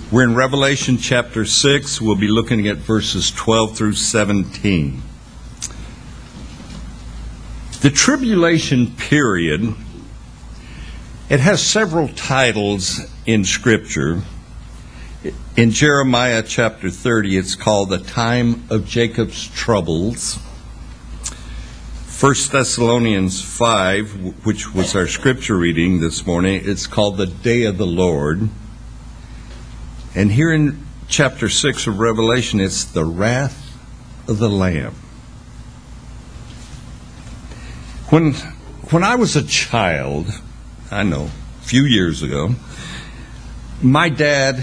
We're in Revelation chapter 6. We'll be looking at verses 12 through 17. The tribulation period, it has several titles in Scripture. In Jeremiah chapter 30, it's called the time of Jacob's troubles. 1 Thessalonians 5, which was our scripture reading this morning, it's called the day of the Lord. And here in chapter 6 of Revelation, it's the wrath of the Lamb. When I was a child, I know, a few years ago, my dad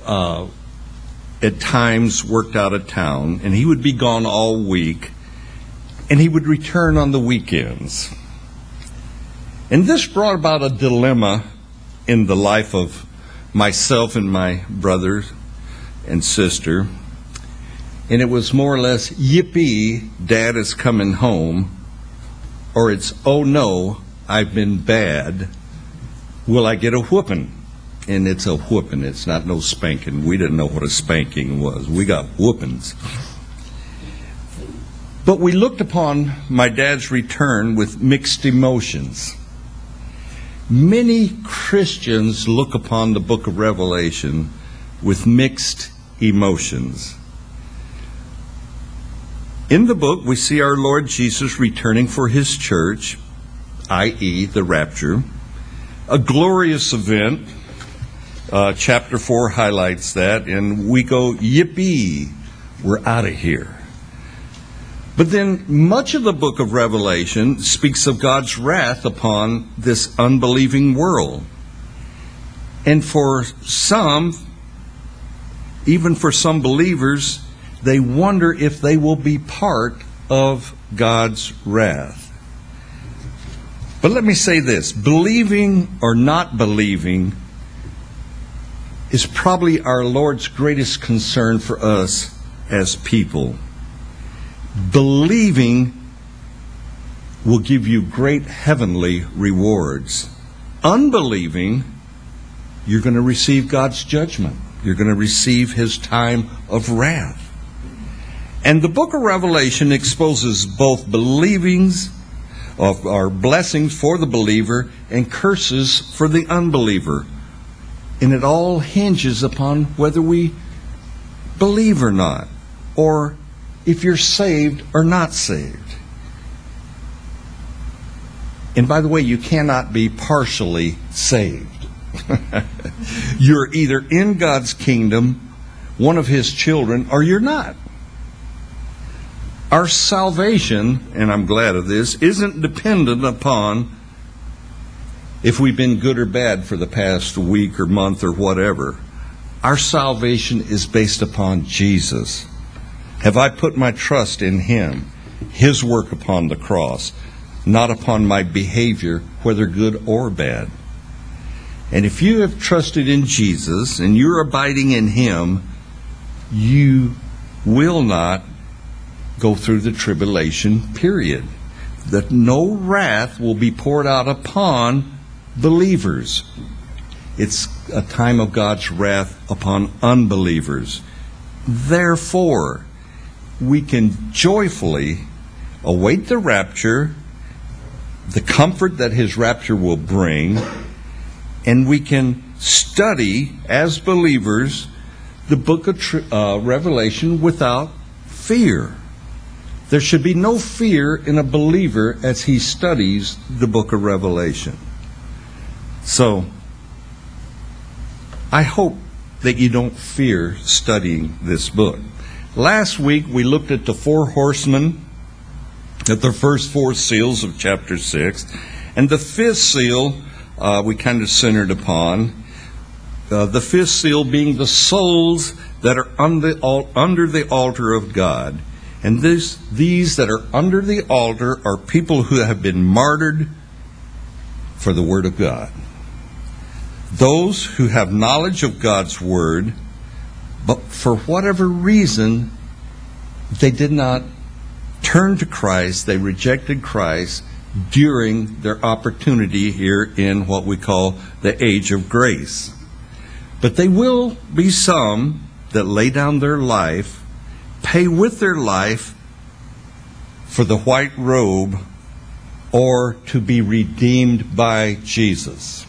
at times worked out of town, and he would be gone all week, and he would return on the weekends. And this brought about a dilemma in the life of myself and my brother and sister. And it was more or less, yippee, Dad is coming home, or it's, oh no, I've been bad, will I get a whooping? And it's a whooping, it's not no spanking. We didn't know what a spanking was. We got whoopings. But we looked upon my dad's return with mixed emotions. Many Christians look upon the book of Revelation with mixed emotions. In the book, we see our Lord Jesus returning for his church, i.e., the rapture, a glorious event. Chapter 4 highlights that, and we go, yippee, we're out of here. But then much of the book of Revelation speaks of God's wrath upon this unbelieving world. And for some, even for some believers, they wonder if they will be part of God's wrath. But let me say this, believing or not believing is probably our Lord's greatest concern for us as people. Believing will give you great heavenly rewards. Unbelieving, you're going to receive God's judgment. You're going to receive his time of wrath. And the book of Revelation exposes both believings of our blessings for the believer and curses for the unbeliever. And it all hinges upon whether we believe or not, or if you're saved or not saved. And by the way, you cannot be partially saved. You're either in God's kingdom, one of his children, or you're not. Our salvation, and I'm glad of this, isn't dependent upon if we've been good or bad for the past week or month or whatever. Our salvation is based upon Jesus. Have I put my trust in him, his work upon the cross, not upon my behavior, whether good or bad? And if you have trusted in Jesus and you're abiding in him, you will not go through the tribulation period. That no wrath will be poured out upon believers. It's a time of God's wrath upon unbelievers. Therefore, we can joyfully await the rapture, the comfort that his rapture will bring, and we can study as believers the book of Revelation without fear. There should be no fear in a believer as he studies the book of Revelation. So, I hope that you don't fear studying this book. Last week we looked at the four horsemen, at the first four seals of chapter 6. And the fifth seal we kind of centered upon. The fifth seal being the souls that are under the altar of God. And these that are under the altar are people who have been martyred for the Word of God. Those who have knowledge of God's Word, but for whatever reason, they did not turn to Christ. They rejected Christ during their opportunity here in what we call the age of grace. But they will be some that lay down their life, pay with their life for the white robe, or to be redeemed by Jesus.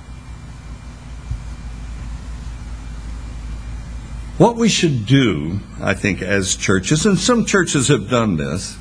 What we should do, I think, as churches, and some churches have done this,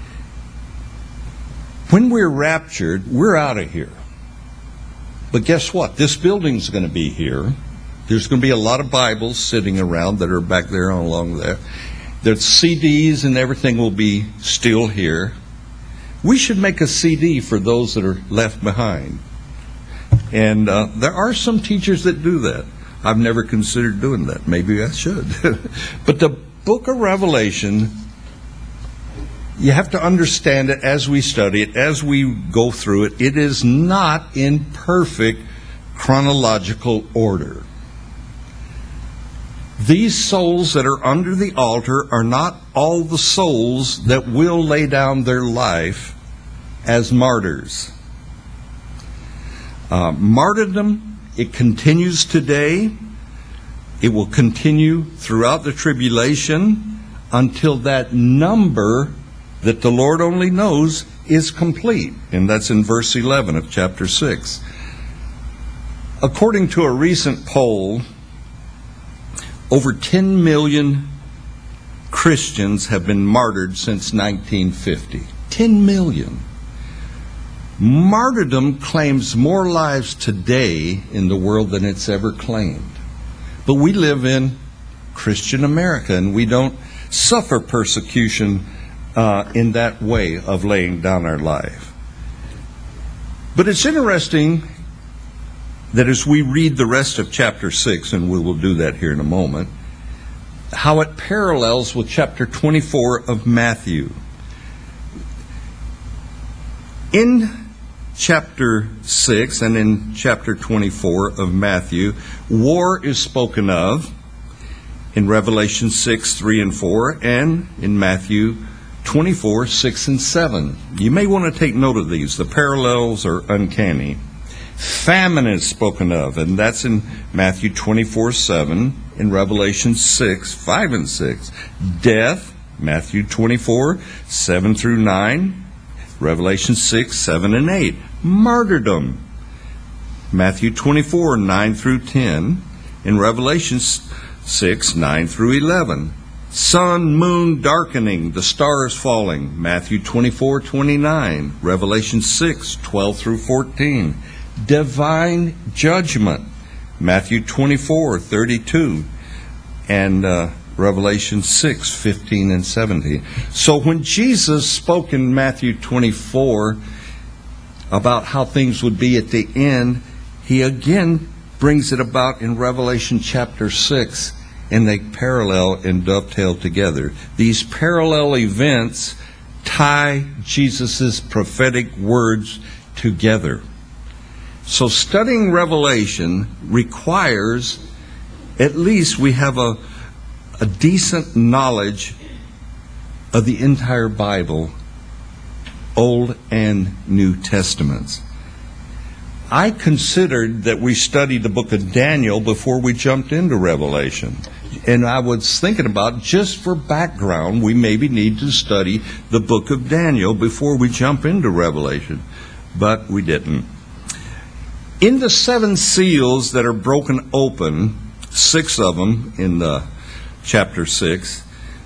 when we're raptured, we're out of here. But guess what? This building's going to be here. There's going to be a lot of Bibles sitting around that are back there along there. The CDs and everything will be still here. We should make a CD for those that are left behind. And there are some teachers that do that. I've never considered doing that. Maybe I should. But the book of Revelation, you have to understand it as we study it, as we go through it. It is not in perfect chronological order. These souls that are under the altar are not all the souls that will lay down their life as martyrs. Martyrdom, it continues today. It will continue throughout the tribulation until that number that the Lord only knows is complete. And that's in verse 11 of chapter 6. According to a recent poll, over 10 million Christians have been martyred since 1950. 10 million. Martyrdom claims more lives today in the world than it's ever claimed. But we live in Christian America, and we don't suffer persecution in that way of laying down our life. But it's interesting that as we read the rest of chapter 6, and we will do that here in a moment, how it parallels with chapter 24 of Matthew. In chapter 6 and in chapter 24 of Matthew, war is spoken of in Revelation 6, 3 and 4, and in Matthew 24, 6 and 7. You may want to take note of these. The parallels are uncanny. Famine is spoken of, and that's in Matthew 24, 7, in Revelation 6, 5 and 6. Death, Matthew 24, 7 through 9, Revelation 6, 7 and 8. Martyrdom, Matthew 24, 9 through 10, in Revelation 6, 9 through 11. Sun, moon darkening, the stars falling, Matthew 24, 29, Revelation 6, 12 through 14. Divine judgment, Matthew 24, 32, and Revelation 6, 15 and 17. So when Jesus spoke in Matthew 24 about how things would be at the end, he again brings it about in Revelation chapter 6, and they parallel and dovetail together. These parallel events tie Jesus' prophetic words together. So studying Revelation requires at least we have a decent knowledge of the entire Bible, Old and New Testaments. I considered that we studied the book of Daniel before we jumped into Revelation. And I was thinking about, just for background, we maybe need to study the book of Daniel before we jump into Revelation. But we didn't. In the 7 seals that are broken open, 6 of them in the chapter 6,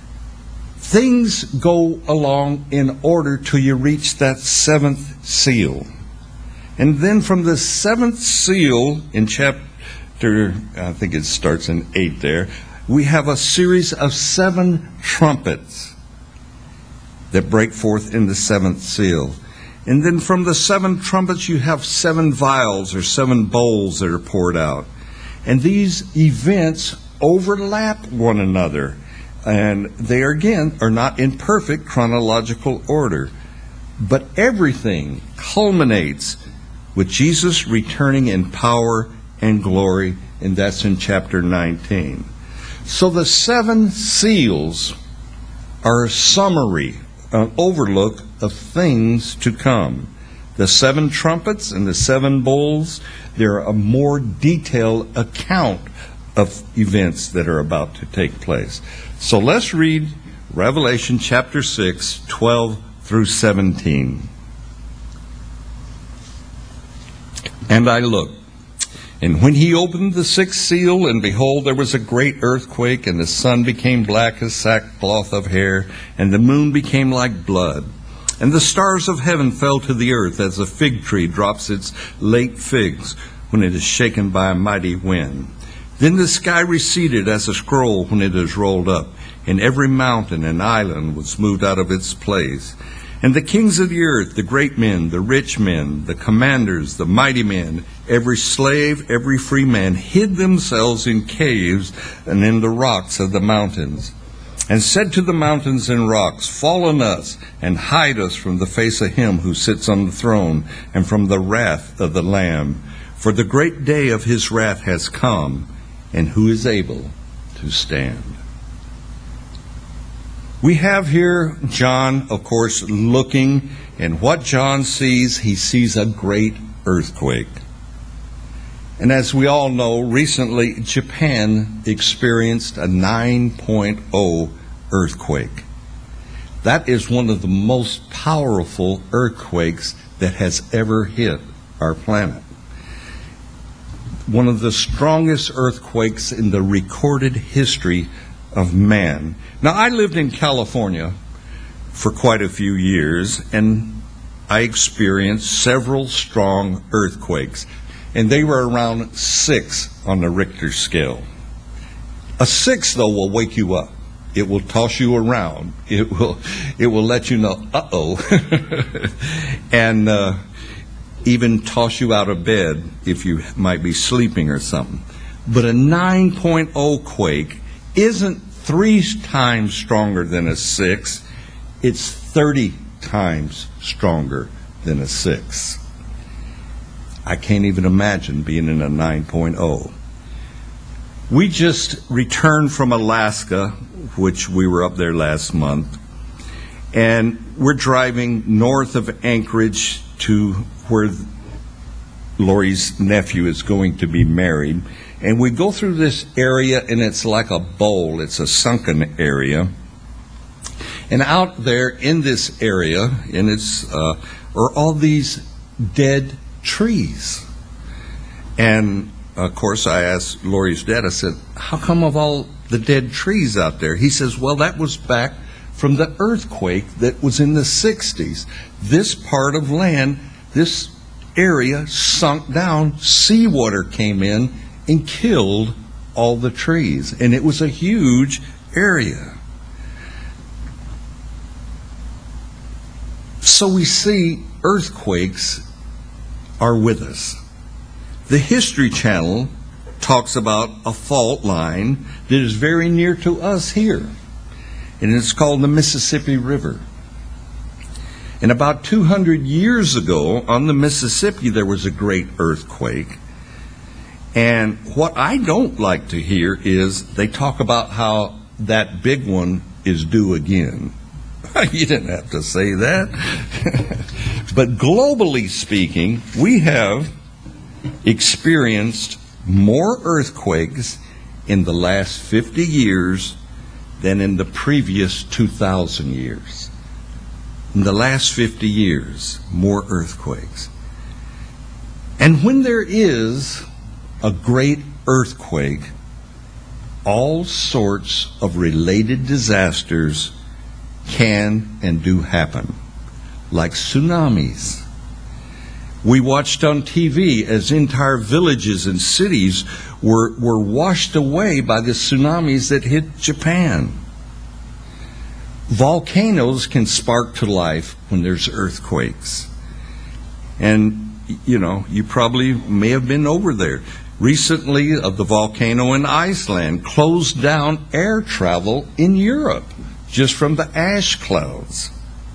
things go along in order till you reach that 7th seal. And then from the 7th seal in chapter, I think it starts in 8 there, we have a series of 7 trumpets that break forth in the 7th seal. And then from the 7 trumpets, you have 7 vials or 7 bowls that are poured out. And these events overlap one another. And they, again, are not in perfect chronological order. But everything culminates with Jesus returning in power and glory, and that's in chapter 19. So the 7 seals are a summary, an overlook of things to come. The 7 trumpets and the 7 bowls, they're a more detailed account of events that are about to take place. So let's read Revelation chapter 6, 12 through 17. And I looked, and when he opened the sixth seal, and behold, there was a great earthquake, and the sun became black as sackcloth of hair, and the moon became like blood. And the stars of heaven fell to the earth as a fig tree drops its late figs when it is shaken by a mighty wind. Then the sky receded as a scroll when it is rolled up, and every mountain and island was moved out of its place. And the kings of the earth, the great men, the rich men, the commanders, the mighty men, every slave, every free man, hid themselves in caves and in the rocks of the mountains, and said to the mountains and rocks, Fall on us, and hide us from the face of him who sits on the throne, and from the wrath of the Lamb. For the great day of his wrath has come, and who is able to stand? We have here John, of course, looking, and what John sees, he sees a great earthquake. And as we all know, recently Japan experienced a 9.0 earthquake. That is one of the most powerful earthquakes that has ever hit our planet. One of the strongest earthquakes in the recorded history of man. Now, I lived in California for quite a few years, and I experienced several strong earthquakes, and they were around 6 on the Richter scale. A 6, though, will wake you up. It will toss you around. It will let you know, uh-oh, and even toss you out of bed if you might be sleeping or something. But a 9.0 quake isn't 3 times stronger than a 6. It's 30 times stronger than a 6. I can't even imagine being in a 9.0. We just returned from Alaska, which we were up there last month, and we're driving north of Anchorage to where Lori's nephew is going to be married. And we go through this area, and it's like a bowl. It's a sunken area. And out there in this area, and are all these dead trees. And, of course, I asked Lori's dad, I said, how come of all the dead trees out there? He says, well, that was back from the earthquake that was in the 60s. This part of land, this area sunk down, seawater came in and killed all the trees. And it was a huge area. So we see earthquakes are with us. The History Channel talks about a fault line that is very near to us here. And it's called the Mississippi River. And about 200 years ago on the Mississippi, there was a great earthquake. And what I don't like to hear is they talk about how that big one is due again. You didn't have to say that. But globally speaking, we have experienced more earthquakes in the last 50 years than in the previous 2,000 years. In the last 50 years, more earthquakes. And when there is a great earthquake, all sorts of related disasters can and do happen, like tsunamis. We watched on TV as entire villages and cities were washed away by the tsunamis that hit Japan. Volcanoes can spark to life when there's earthquakes. And, you probably may have been over there. Recently, the volcano in Iceland closed down air travel in Europe just from the ash clouds.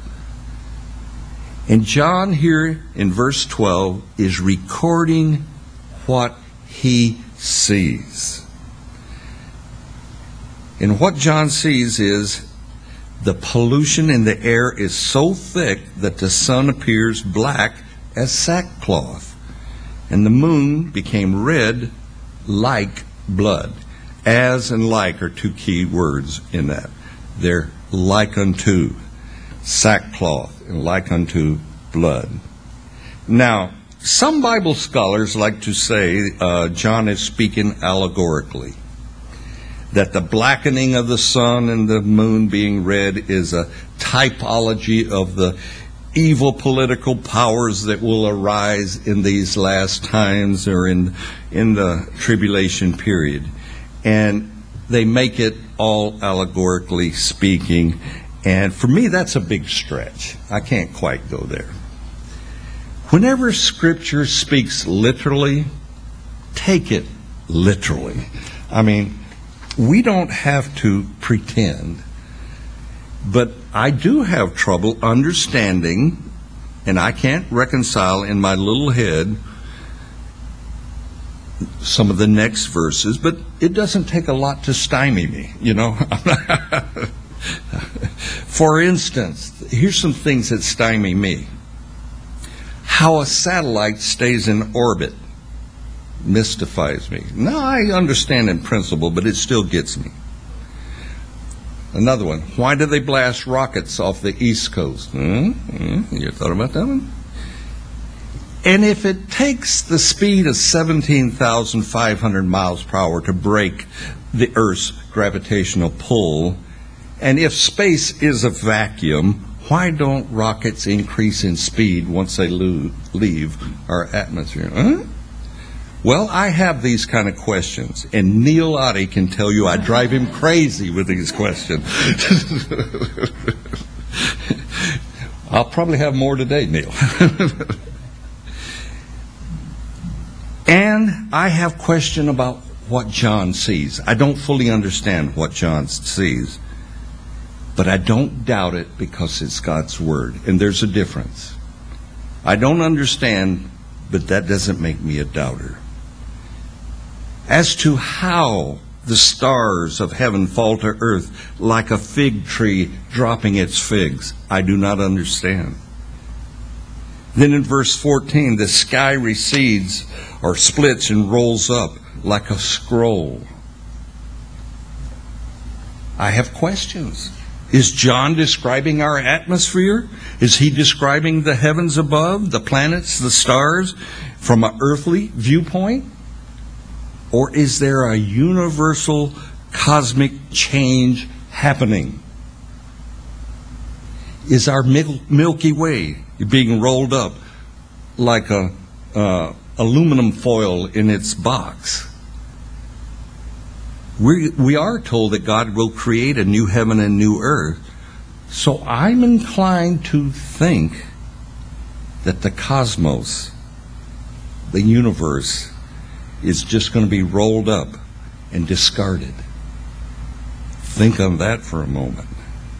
And John here in verse 12 is recording what he sees. And what John sees is the pollution in the air is so thick that the sun appears black as sackcloth, and the moon became red like blood. As and like are two key words in that. They're like unto sackcloth and like unto blood. Now, some Bible scholars like to say John is speaking allegorically, that the blackening of the sun and the moon being red is a typology of the evil political powers that will arise in these last times or in the tribulation period. And they make it all allegorically speaking. And for me, that's a big stretch. I can't quite go there. Whenever Scripture speaks literally, take it literally. I mean, we don't have to pretend. But I do have trouble understanding, and I can't reconcile in my little head some of the next verses, but it doesn't take a lot to stymie me, you know. For instance, here's some things that stymie me. How a satellite stays in orbit mystifies me. Now, I understand in principle, but it still gets me. Another one, why do they blast rockets off the East Coast? You thought about that one? And if it takes the speed of 17,500 miles per hour to break the Earth's gravitational pull, and if space is a vacuum, why don't rockets increase in speed once they leave our atmosphere? Well, I have these kind of questions, and Neil Oddie can tell you I drive him crazy with these questions. I'll probably have more today, Neil. And I have question about what John sees. I don't fully understand what John sees, but I don't doubt it because it's God's Word, and there's a difference. I don't understand, but that doesn't make me a doubter. As to how the stars of heaven fall to earth like a fig tree dropping its figs, I do not understand. Then in verse 14, the sky recedes or splits and rolls up like a scroll. I have questions. Is John describing our atmosphere? Is he describing the heavens above, the planets, the stars, from an earthly viewpoint? Or is there a universal cosmic change happening? Is our Milky Way being rolled up like a aluminum foil in its box? We are told that God will create a new heaven and new earth. So I'm inclined to think that the cosmos, the universe, is just going to be rolled up and discarded. Think on that for a moment.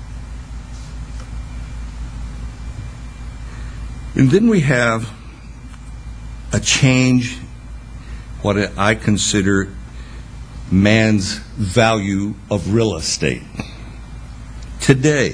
And then we have a change, what I consider man's value of real estate. Today,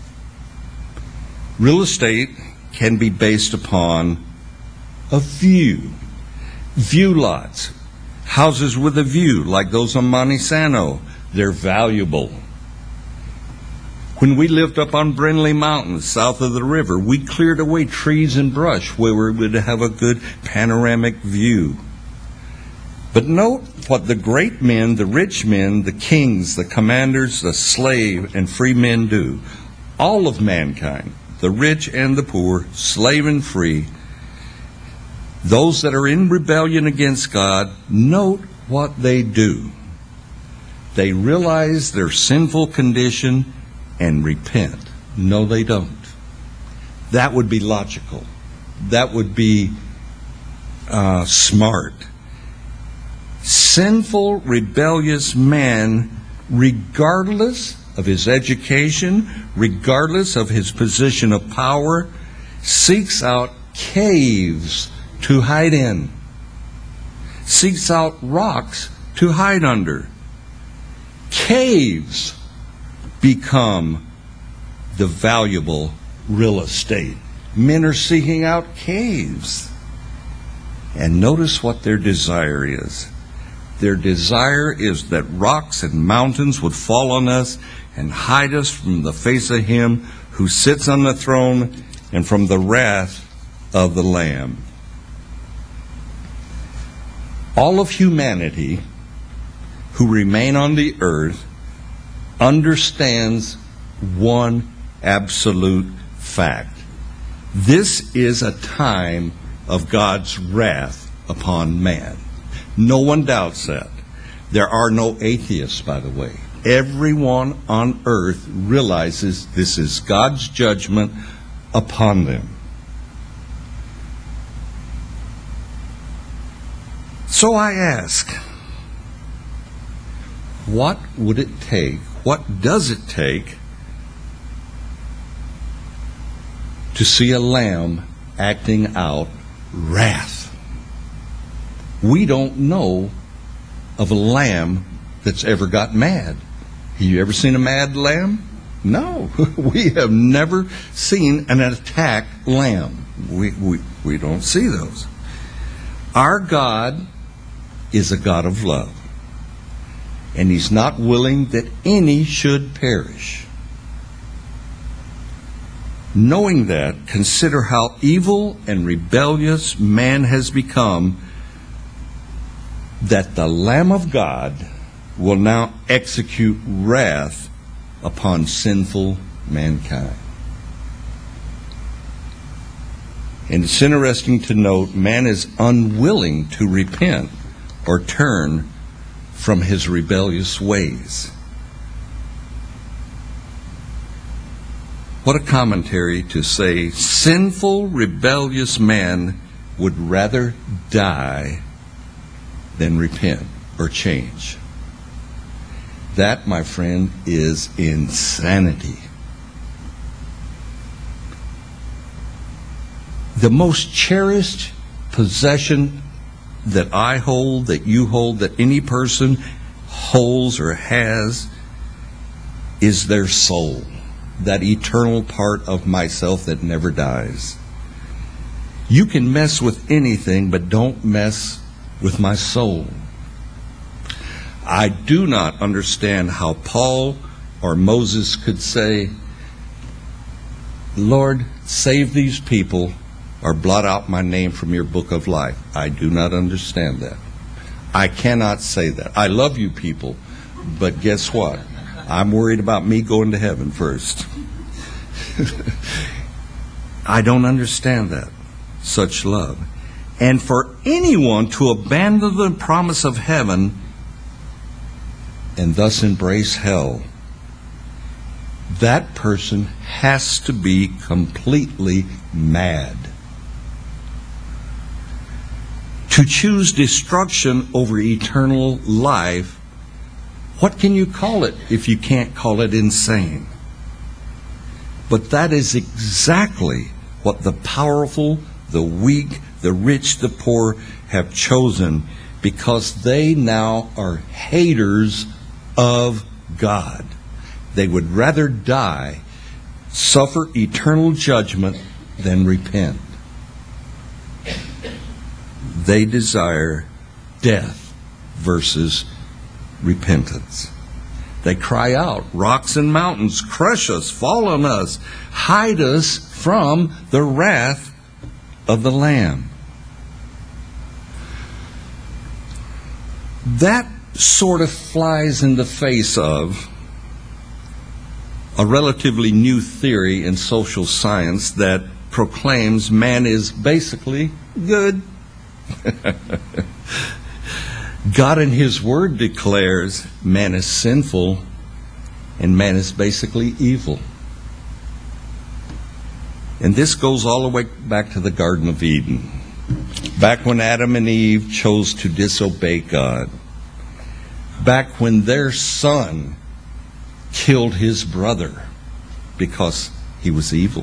real estate can be based upon a view. View lots, houses with a view, like those on Monte Sano, they're valuable. When we lived up on Brindley Mountain, south of the river, we cleared away trees and brush where we would have a good panoramic view. But note what the great men, the rich men, the kings, the commanders, the slave and free men do. All of mankind, the rich and the poor, slave and free, those that are in rebellion against God, note what they do. They realize their sinful condition and repent. No, they don't. That would be logical. That would be smart. Sinful, rebellious man, regardless of his education, regardless of his position of power, seeks out caves to hide in, seeks out rocks to hide under. Caves become the valuable real estate. Men are seeking out caves. And notice what their desire is. Their desire is that rocks and mountains would fall on us and hide us from the face of Him who sits on the throne and from the wrath of the Lamb. All of humanity who remain on the earth understands one absolute fact. This is a time of God's wrath upon man. No one doubts that. There are no atheists, by the way. Everyone on earth realizes this is God's judgment upon them. So I ask, what would it take, what does it take to see a lamb acting out wrath? We don't know of a lamb that's ever got mad. Have you ever seen a mad lamb? No. We have never seen an attacked lamb. We don't see those. Our God is a God of love, and He's not willing that any should perish. Knowing that, consider how evil and rebellious man has become, that the Lamb of God will now execute wrath upon sinful mankind. And it's interesting to note, man is unwilling to repent or turn from his rebellious ways. What a commentary to say, sinful, rebellious man would rather die than repent or change. That, my friend, is insanity. The most cherished possession that I hold, that you hold, that any person holds or has, is their soul. That eternal part of myself that never dies. You can mess with anything, but don't mess with my soul. I do not understand how Paul or Moses could say, Lord, save these people or blot out my name from your book of life. I do not understand that. I cannot say that. I love you people, but guess what? I'm worried about me going to heaven first. I don't understand that, such love. And for anyone to abandon the promise of heaven and thus embrace hell, that person has to be completely mad. To choose destruction over eternal life, what can you call it if you can't call it insane? But that is exactly what the powerful, the weak, the rich, the poor have chosen, because they now are haters of God. They would rather die, suffer eternal judgment, than repent. They desire death versus repentance. They cry out, rocks and mountains, crush us, fall on us, hide us from the wrath of the Lamb. That sort of flies in the face of a relatively new theory in social science that proclaims man is basically good. God in His Word declares man is sinful and man is basically evil. And this goes all the way back to the Garden of Eden. Back when Adam and Eve chose to disobey God. Back when their son killed his brother because he was evil.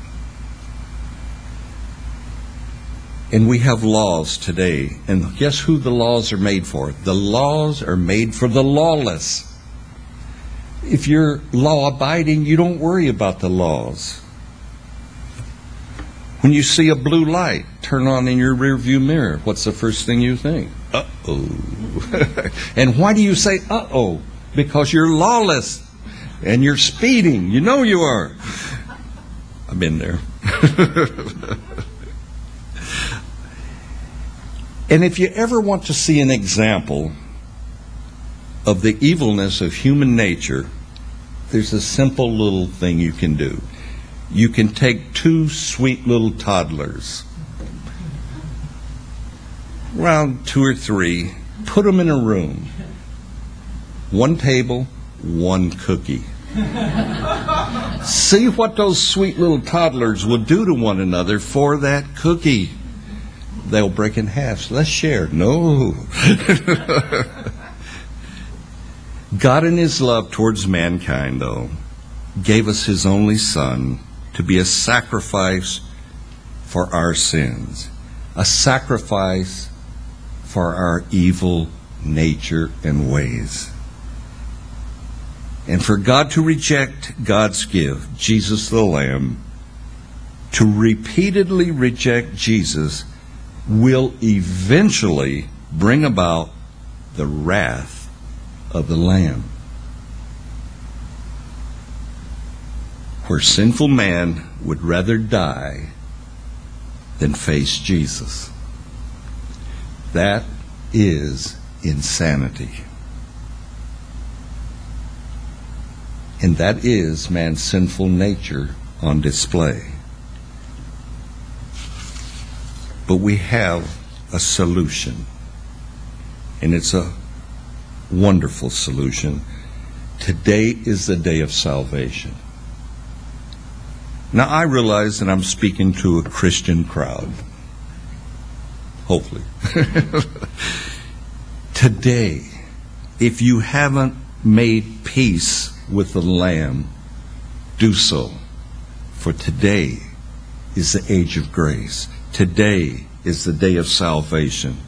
And we have laws today. And guess who the laws are made for? The laws are made for the lawless. If you're law-abiding, you don't worry about the laws. When you see a blue light turn on in your rearview mirror, what's the first thing you think? uh-oh. And why do you say uh-oh? Because you're lawless and you're speeding. You know you are. I've been there. And if you ever want to see an example of the evilness of human nature, there's a simple little thing you can do. You can take two sweet little toddlers, around 2 or 3, put them in a room. One table, one cookie. See what those sweet little toddlers will do to one another for that cookie. They'll break in half. So let's share. No. God in His love towards mankind, though, gave us His only Son to be a sacrifice for our sins. A sacrifice for our evil nature and ways. And for God to reject God's gift, Jesus the Lamb, to repeatedly reject Jesus will eventually bring about the wrath of the Lamb. Where sinful man would rather die than face Jesus. That is insanity. And that is man's sinful nature on display. But we have a solution. And it's a wonderful solution. Today is the day of salvation. Now, I realize that I'm speaking to a Christian crowd. Hopefully. Today, if you haven't made peace with the Lamb, do so. For today is the age of grace. Today is the day of salvation.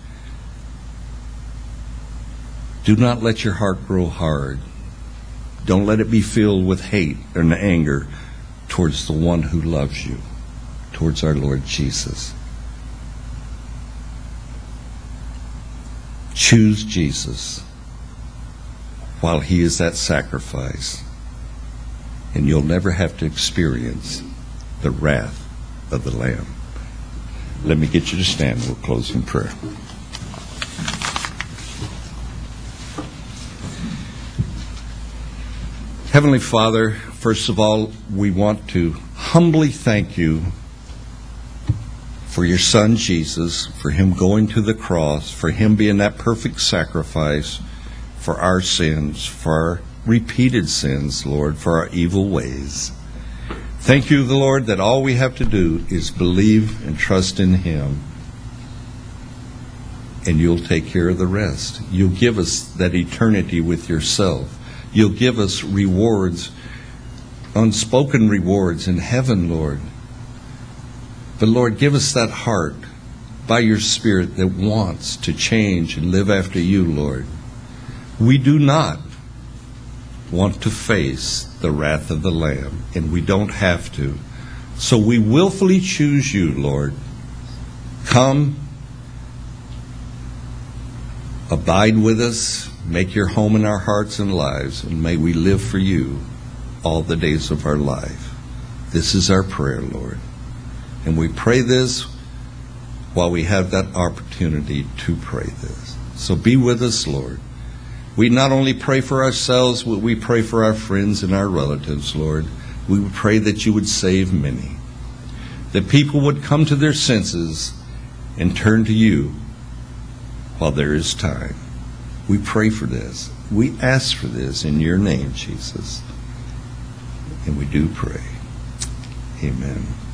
Do not let your heart grow hard. Don't let it be filled with hate and anger towards the one who loves you, towards our Lord Jesus. Choose Jesus while He is that sacrifice, and you'll never have to experience the wrath of the Lamb. Let me get you to stand. We'll close in prayer. Heavenly Father, first of all, we want to humbly thank You for Your Son Jesus, for Him going to the cross, for Him being that perfect sacrifice for our sins, for our repeated sins, Lord, for our evil ways. Thank You, the Lord, that all we have to do is believe and trust in Him, and You'll take care of the rest. You'll give us that eternity with Yourself. You'll give us rewards, unspoken rewards in heaven, Lord. But Lord, give us that heart by Your Spirit that wants to change and live after You, Lord. We do not want to face the wrath of the Lamb, and we don't have to. So we willfully choose You, Lord. Come, abide with us, make Your home in our hearts and lives, and may we live for You all the days of our life. This is our prayer, Lord. And we pray this while we have that opportunity to pray this. So be with us, Lord. We not only pray for ourselves, but we pray for our friends and our relatives, Lord. We would pray that You would save many, that people would come to their senses and turn to You while there is time. We pray for this. We ask for this in Your name, Jesus. And we do pray. Amen.